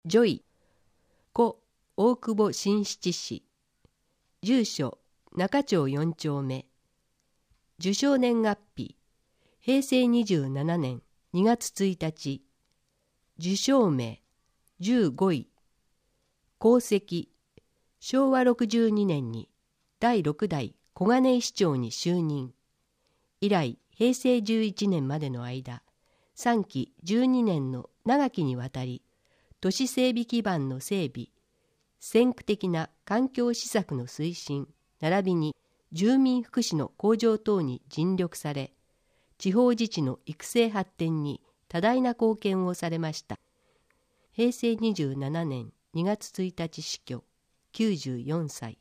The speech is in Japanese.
女医、故大久保新七氏。住所、中町4丁目。受賞年月日、平成27年2月1日。受賞名、15位。功績、昭和62年に第6代小金井市長に就任。以来、平成11年までの間、3期12年の長きにわたり、都市整備基盤の整備、先駆的な環境施策の推進、並びに住民福祉の向上等に尽力され、地方自治の育成発展に多大な貢献をされました。平成27年2月1日死去、94歳。